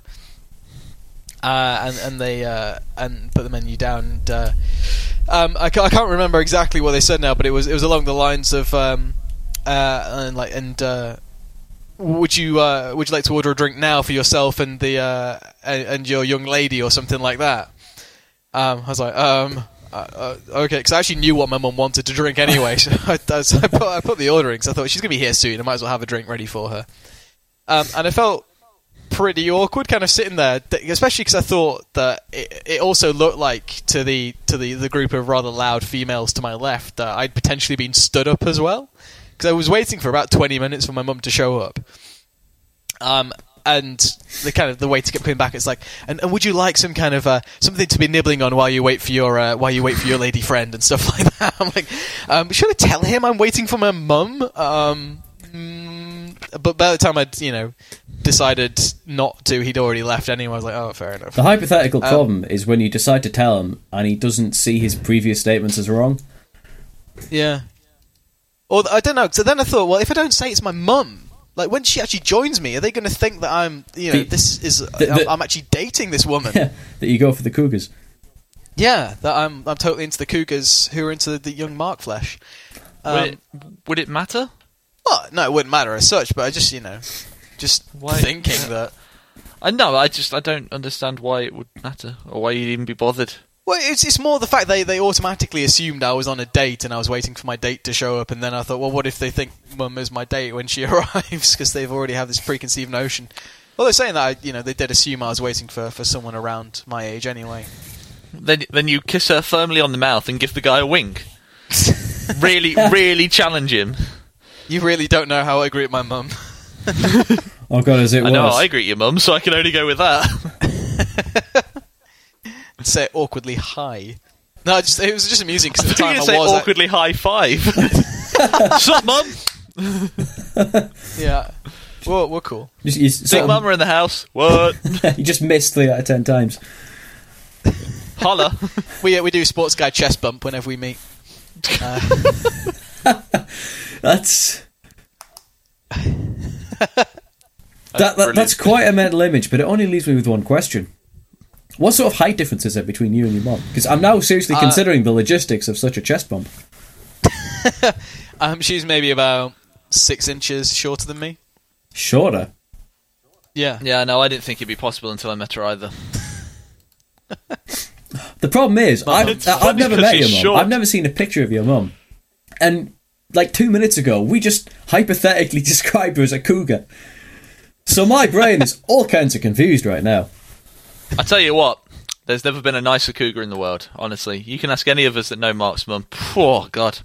uh, and and they uh, and put the menu down. And, uh, um, I, ca- I can't remember exactly what they said now, but it was it was along the lines of um, uh, and like and. Uh, Would you uh, would you like to order a drink now for yourself and the uh, and, and your young lady or something like that? Um, I was like, um, uh, uh, okay, because I actually knew what my mum wanted to drink anyway. So I, I, so I, put, I put the order in because I thought she's gonna be here soon. I might as well have a drink ready for her. Um, and I felt pretty awkward, kind of sitting there, especially because I thought that it, it also looked like to the to the, the group of rather loud females to my left that I'd potentially been stood up as well. Because I was waiting for about twenty minutes for my mum to show up, um, and the kind of the way to get coming back is like, and, and would you like some kind of uh, something to be nibbling on while you wait for your uh, while you wait for your lady friend and stuff like that? I'm like, um, should I tell him I'm waiting for my mum? Um, mm, but by the time I'd you know decided not to, he'd already left anyway. I was like, oh, fair enough. The hypothetical um, problem is when you decide to tell him and he doesn't see his previous statements as wrong. Yeah. Or I don't know. So then I thought, well, if I don't say it's my mum, like when she actually joins me, are they going to think that I'm, you know, The- this is the- the- I'm, I'm actually dating this woman? Yeah, that you go for the Cougars. Yeah, that I'm I'm totally into the Cougars who are into the young Mark Flesh. Um, would, it, would it matter? well, no, it wouldn't matter as such, but I just, you know, just Why- thinking that. I know. I just I don't understand why it would matter or why you'd even be bothered. Well, it's it's more the fact they, they automatically assumed I was on a date and I was waiting for my date to show up, and then I thought, well, what if they think mum is my date when she arrives because they've already have this preconceived notion. Well, they're saying that I, you know they did assume I was waiting for, for someone around my age anyway. Then then you kiss her firmly on the mouth and give the guy a wink. really, really challenge him. You really don't know how I greet my mum. Oh God, as it I was. know I greet your mum, so I can only go with that. Say it awkwardly hi. No, just, it was just amusing because I at the thought you time were I gonna say was. awkwardly high five. Sup, mum? Yeah, we're, we're cool. Just, you, Big sort of- mum are in the house. What? you just missed three out of ten times. Holla. We uh, we do sports guy chest bump whenever we meet. Uh, That's that, that brilliant. that's quite a mental image, but it only leaves me with one question. What sort of height difference is there between you and your mum? Because I'm now seriously Uh, considering the logistics of such a chest bump. um, she's maybe about six inches shorter than me. Shorter. Yeah. Yeah, no, I didn't think it'd be possible until I met her either. The problem is, I've, It's I've funny never 'cause met she's your mum. short. I've never seen a picture of your mum. And like two minutes ago, we just hypothetically described her as a cougar. So my brain is all kinds of confused right now. I tell you what, there's never been a nicer cougar in the world, honestly. You can ask any of us that know Mark's mum. Oh, God.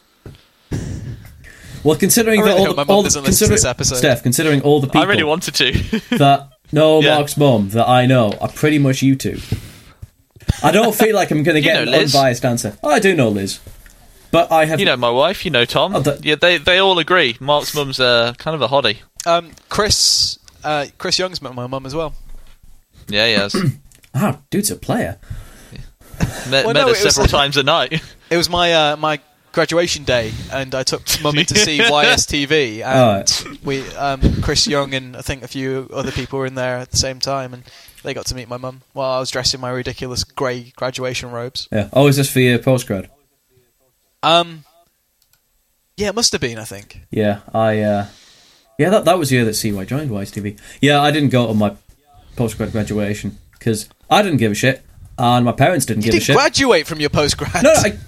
Well, considering I really that all, hope my the, mum all the doesn't listen to consider- this episode. Steph, considering all the people I really wanted to. that know Yeah. Mark's mum that I know are pretty much you two. I don't feel like I'm going to You get know an Liz. unbiased answer. Oh, I do know Liz, but I have. You know my wife, you know Tom. Oh, that- Yeah, they they all agree. Mark's mum's uh, kind of a hottie. Um, Chris uh, Chris Young's met my mum as well. Yeah, he has. Wow, dude's a player. Met, Well, met no, her it was- several times a night. It was my uh, my graduation day, and I took mum in to see Y S T V, and Alright. we um, Chris Young and I think a few other people were in there at the same time, and they got to meet my mum while I was dressed in my ridiculous grey graduation robes. Yeah. Oh, is this for your postgrad? Um, yeah, it must have been. I think. Yeah, I. Uh, yeah, that that was the year that C Y joined Y S T V. Yeah, I didn't go to my postgrad graduation because I didn't give a shit, and my parents didn't You give a didn't shit. graduate from your postgrad. No, I,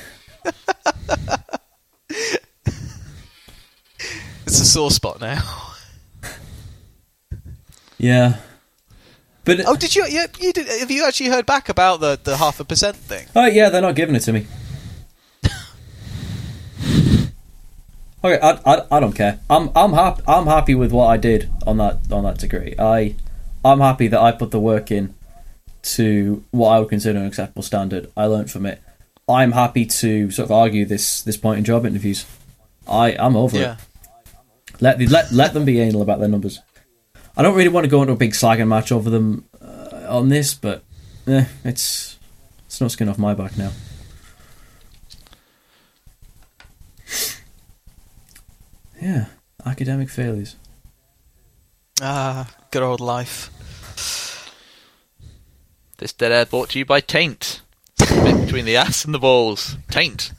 It's a sore spot now. yeah, but Oh, did you? Yeah, you did. Have you actually heard back about the the half a percent thing? oh yeah, they're not giving it to me. Okay, I, I, I don't care. I'm I'm happy. I'm happy with what I did on that on that degree. I I'm happy that I put the work in to what I would consider an acceptable standard. I learned from it. I'm happy to sort of argue this this point in job interviews. I I'm over Yeah. it. Let the, let let them be anal about their numbers. I don't really want to go into a big slagging match over them uh, on this, but eh, it's it's no skin off my back now. Yeah. Academic failures. Ah, good old life. This dead air brought to you by Taint. Bit between the ass and the balls. Taint.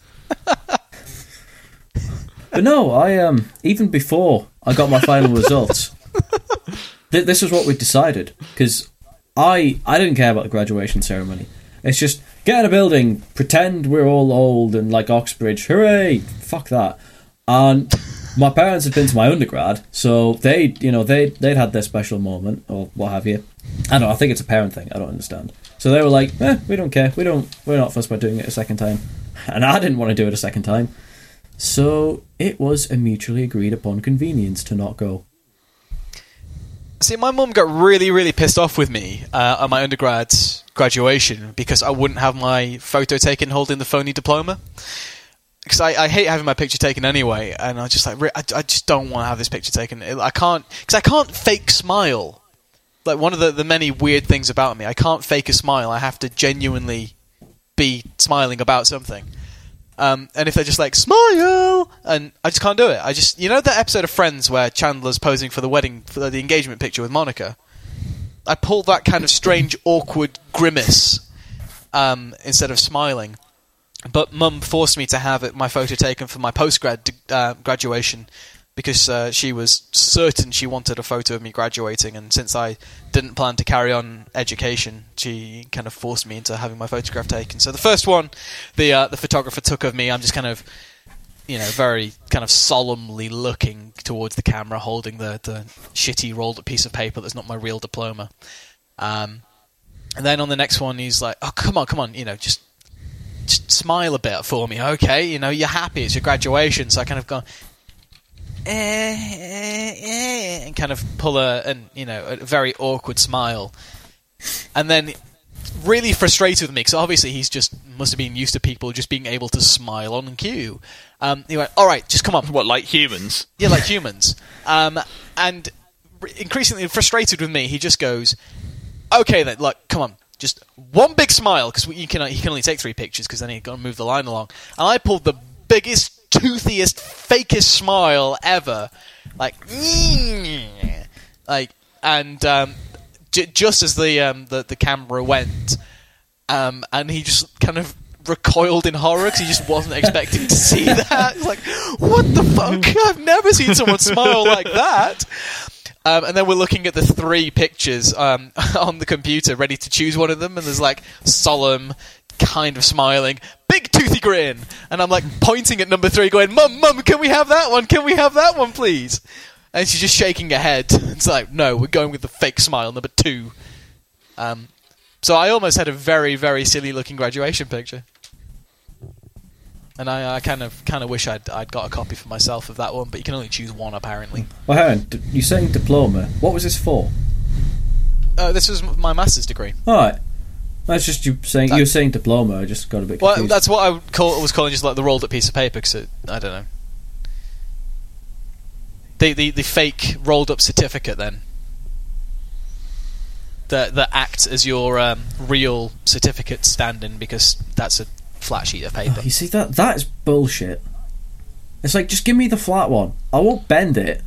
But no, I um even before I got my final results, th- this was what we decided, because I I didn't care about the graduation ceremony. It's just get in a building, pretend we're all old and like Oxbridge, hooray! Fuck that. And my parents had been to my undergrad, so they you know they they'd had their special moment or what have you. I don't know, I think it's a parent thing. I don't understand. So they were like, eh, we don't care. We don't. We're not fussed about doing it a second time, and I didn't want to do it a second time. So it was a mutually agreed upon convenience to not go. See, my mum got really, really pissed off with me uh, at my undergrad graduation because I wouldn't have my photo taken holding the phony diploma. Because I, I hate having my picture taken anyway, and I just like I, I just don't want to have this picture taken. I can't because I can't fake smile. Like one of the, the many weird things about me, I can't fake a smile. I have to genuinely be smiling about something. Um, and if they're just like, smile! And I just can't do it. I just, you know that episode of Friends where Chandler's posing for the wedding, for the engagement picture with Monica? I pulled that kind of strange, awkward grimace um, instead of smiling. But Mum forced me to have it, my photo taken for my post-grad uh, graduation because uh, she was certain she wanted a photo of me graduating, and since I didn't plan to carry on education, she kind of forced me into having my photograph taken. So the first one, the uh, the photographer took of me, I'm just kind of, you know, very kind of solemnly looking towards the camera, holding the, the shitty rolled up piece of paper that's not my real diploma. Um, and then on the next one, he's like, oh, come on, come on, you know, just, just smile a bit for me, okay? You know, you're happy, it's your graduation, so I kind of go... Eh, eh, eh, and kind of pull a, and you know, a very awkward smile, and then really frustrated with me because obviously he's just must have been used to people just being able to smile on cue. Um, he went, "All right, just come on." What, like humans? Yeah, like humans. Um, and increasingly frustrated with me, he just goes, "Okay, then, look, come on." Just one big smile because you can he can only take three pictures because then he got to move the line along. And I pulled the biggest, toothiest, fakest smile ever, like, like, and um, j- just as the, um, the the camera went, um, and he just kind of recoiled in horror because he just wasn't expecting to see that. He's like, "What the fuck? I've never seen someone smile like that." Um, and then we're looking at the three pictures um, on the computer, ready to choose one of them, and there's like solemn, kind of smiling, big toothy grin, and I'm like pointing at number three going, Mum, Mum, can we have that one? Can we have that one, please? And she's just shaking her head. It's like, no, we're going with the fake smile, number two. Um, so I almost had a very, very silly looking graduation picture. And I, I kind of kind of wish I'd I'd got a copy for myself of that one, but you can only choose one apparently. Well, hang on, d- you're saying diploma. What was this for? Uh, this was my master's degree. Alright. That's just you saying, you were saying diploma, I just got a bit confused. Well, that's what I would call, was calling just like the rolled up piece of paper, because I don't know. The, the the fake rolled up certificate then. That that acts as your um, real certificate stand-in, because that's a flat sheet of paper. Oh, you see, that that is bullshit. It's like, just give me the flat one. I won't bend it.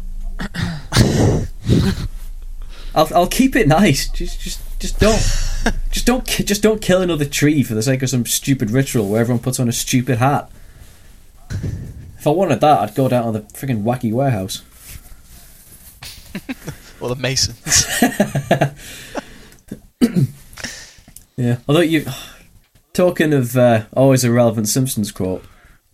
I'll I'll keep it nice. Just just just don't just don't ki- just don't kill another tree for the sake of some stupid ritual where everyone puts on a stupid hat. If I wanted that, I'd go down to the friggin' wacky warehouse. Or the Masons. Yeah. Although you talking of uh, always a relevant Simpsons quote.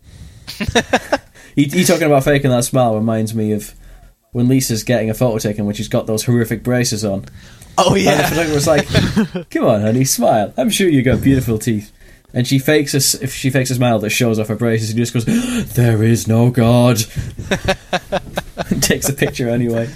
you, you talking about faking that smile reminds me of when Lisa's getting a photo taken when she's got those horrific braces on. Oh yeah. And the photographer's like, "Come on, honey, smile. I'm sure you got beautiful teeth." And she fakes a if she fakes a smile that shows off her braces, and he just goes, "There is no God," and takes a picture anyway.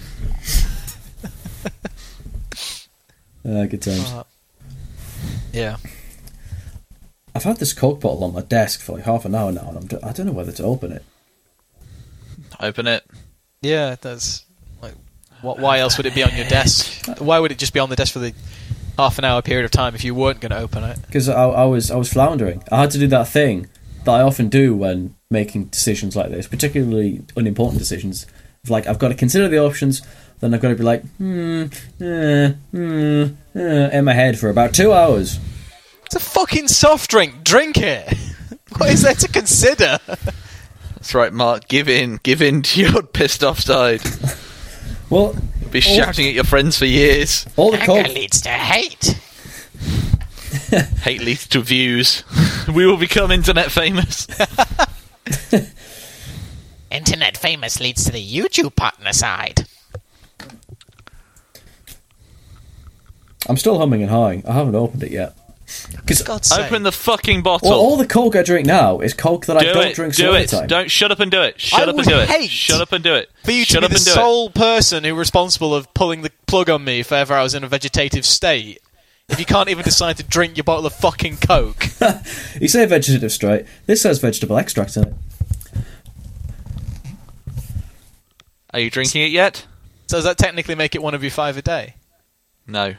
Uh, good times. Uh, yeah. I've had this Coke bottle on my desk for like half an hour now, and I'm d- I don't know whether to open it. Open it. Yeah, that's like, what? Why else would it be on your desk? Why would it just be on the desk for the half an hour period of time if you weren't going to open it? Because I, I was I was floundering. I had to do that thing that I often do when making decisions like this, particularly unimportant decisions. Like, I've got to consider the options, then I've got to be like, hmm, eh, hmm, eh, in my head for about two hours. It's a fucking soft drink. Drink it. What is there to consider? That's right, Mark. Give in. Give in to your pissed off side. Well, be shouting at your friends for years. All the Anger cold- leads to hate. Hate leads to views. We will become internet famous. Internet famous leads to the YouTube partner side. I'm still humming and hawing. I haven't opened it yet. God's sake. Open the fucking bottle. Well, all the Coke I drink now is Coke that do I don't it, drink do some it. of the time. Don't shut up and do it. Shut I up and do would it. hate Shut up and do it. For you shut to up be the and do sole person who responsible of pulling the plug on me if ever I was in a vegetative state. If you can't even decide to drink your bottle of fucking Coke. You say vegetative straight. This says vegetable extract in it. Are you drinking it yet? So does that technically make it one of your five a day? No.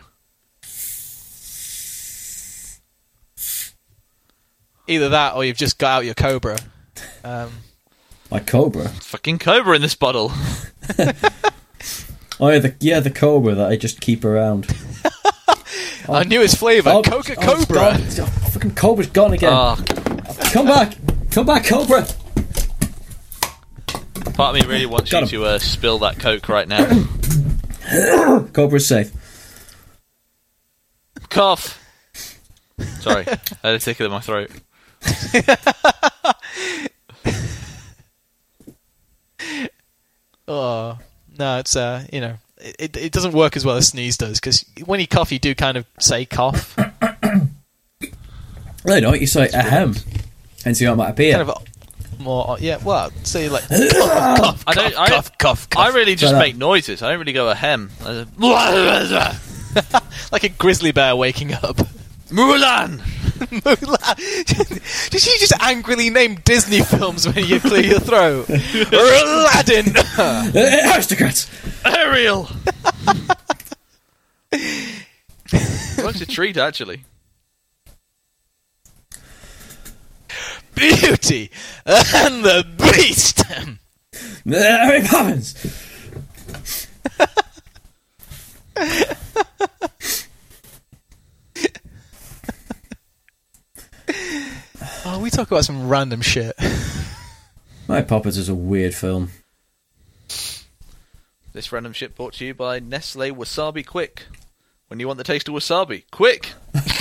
Either that or you've just got out your Cobra. Um, My Cobra. Fucking Cobra in this bottle. Oh yeah, the yeah the Cobra that I just keep around. Oh. Our newest flavour, Oh, Coca oh, it's Cobra. gone. Oh, fucking Cobra's gone again. Oh, Come back, come back, Cobra. part of me really wants Got you him. to uh, spill that Coke right now. Cobra's safe. Cough. Sorry, I had a tickle in my throat. Oh no, it's uh, you know, it it doesn't work as well as sneeze does because when you cough, you do kind of say cough. No, no, you say ahem, and so you might appear. Kind of more, yeah. Well, say like cough, cough, I don't. I, cough, cough, cough. I really just Shut up. make noises. I don't really go ahem. I just- like a grizzly bear waking up. Mulan. Mulan. Did you just angrily name Disney films when you clear your throat? Aladdin. Aristocrats. Ariel. What's a treat, actually? Beauty and the Beast. Mary Poppins. Oh, we talk about some random shit. Mary Poppins is a weird film. This random shit brought to you by Nestle Wasabi Quick. When you want the taste of wasabi, quick!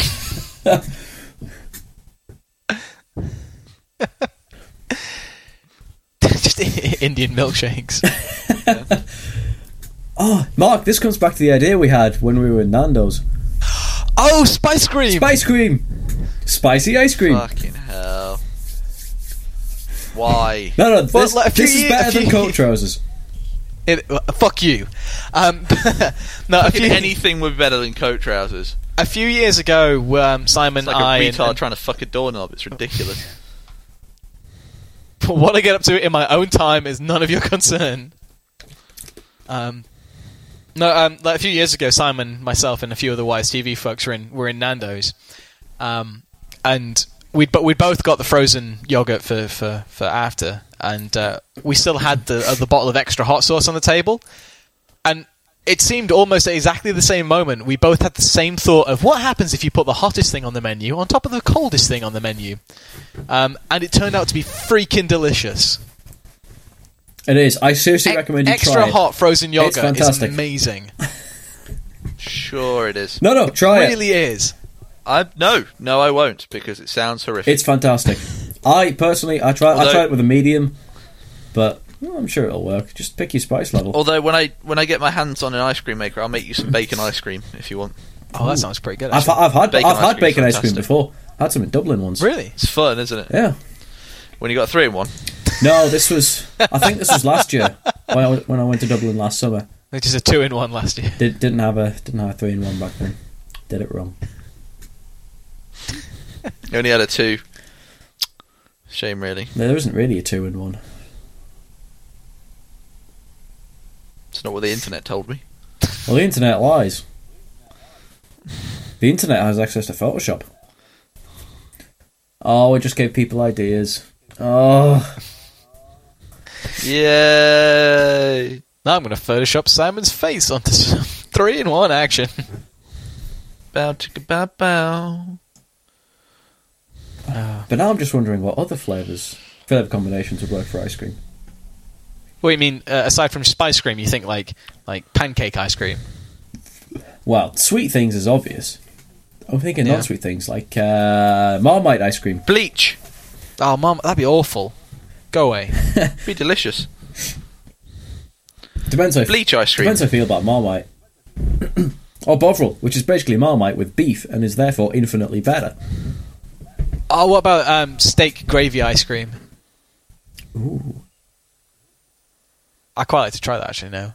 Just Indian milkshakes. Oh, Mark, this comes back to the idea we had when we were in Nando's. Oh, Spice Cream! Spice cream! Spicy ice cream! Fucking hell. Why? No, no, this, Well, like, a few this is years- better a few than Coke years- trousers. It, uh, fuck you. Um, no, a few, Anything would be better than coat trousers. a few years ago, um, Simon, It's like a I, retard and- trying to fuck a doorknob. It's ridiculous. what I get up to in my own time is none of your concern. Um, no, um, like a few years ago, Simon, myself, and a few other Wise T V folks were in were in Nando's, um, and we but we both got the frozen yogurt for, for, for after, and uh, we still had the uh, the bottle of extra hot sauce on the table, and it seemed almost at exactly the same moment we both had the same thought of what happens if you put the hottest thing on the menu on top of the coldest thing on the menu, um, and it turned out to be freaking delicious. It is. I seriously E- recommend you extra try it. hot frozen yogurt is fantastic. amazing. Sure it is. No, no, try It it. really is. I No, no I won't, because it sounds horrific. It's fantastic. I personally, I tried. I Although- tried it with a medium, but well, I'm sure it'll work. Just pick your spice level. Although when I when I get my hands on an ice cream maker, I'll make you some bacon ice cream if you want. Oh, that sounds pretty good. I've, Actually. I've had Bacon I've ice had cream's bacon ice cream fantastic. before. I had some in Dublin once. Really? It's fun, isn't it? Yeah. When you got three in one. No, this was. I think this was last year when I w- when I went to Dublin last summer. Which is a two in one last year. Did, didn't have a didn't have a three in one back then. Did it wrong. You only had a two. Shame, really. There isn't really a two in one. It's not what the internet told me. Well, the internet lies. The internet has access to Photoshop. Oh, we just gave people ideas. Oh, Yay! Now I'm going to Photoshop Simon's face onto some three in one action. Bow chicka bow bow. But now I'm just wondering what other flavours, flavour combinations would work for ice cream. What do you mean, uh, aside from spice cream, you think like like pancake ice cream? Well, sweet things is obvious. I'm thinking Yeah. non-sweet things like uh, Marmite ice cream. Bleach. Oh, Mum, that'd be awful. Go away. Be delicious. Depends how Bleach ice cream. Depends how I feel about Marmite. Or Bovril, which is basically Marmite with beef and is therefore infinitely better. Oh, what about um, steak gravy ice cream? Ooh. I quite like to try that actually now.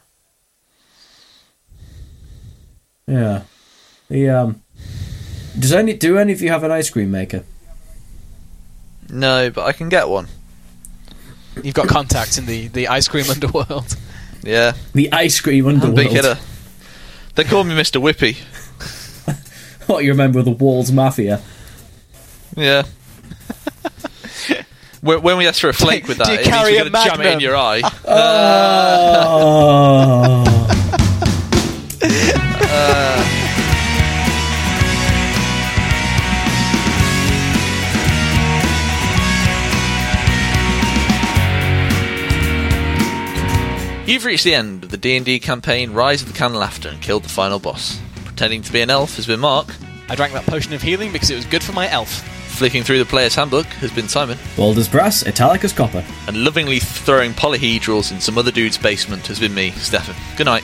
Yeah. The um. Does any do any of you have an ice cream maker? No, but I can get one. You've got contacts in the, the ice cream underworld. Yeah. The ice cream Big underworld. hitter. They call me Mister Whippy. What, you remember the Walls Mafia? Yeah. when, when we asked for a flake with that, Do you it means carry we're a going to jam it in Magnum? your eye. Oh. You've reached the end of the D and D campaign Rise of the Can Laughter and killed the final boss. Pretending to be an elf has been Mark. I drank that potion of healing because it was good for my elf. Flicking through the player's handbook has been Simon. Bold as brass, italic as copper. And lovingly throwing polyhedrals in some other dude's basement has been me, Stefan. Good night.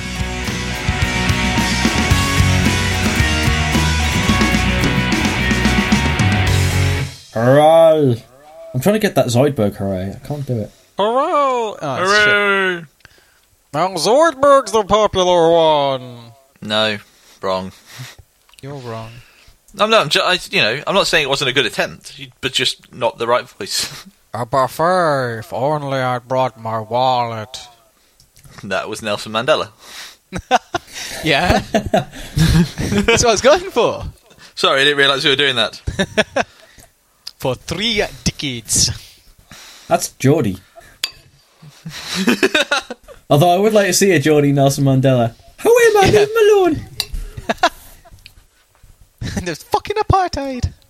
Hooray! I'm trying to get that Zoidberg hooray. I can't do it. Hooray! Oh, Hooray! now Zoidberg's the popular one. No, wrong. You're wrong. I'm not. I'm ju- I, you know, I'm not saying it wasn't a good attempt, but just not the right voice. A buffet, if only I'd brought my wallet. That was Nelson Mandela. Yeah? That's what I was going for. Sorry, I didn't realise we were doing that. For three decades. That's Geordie. Although I would like to see a Geordie Nelson Mandela. How am I, Yeah. Malone? And there's fucking apartheid.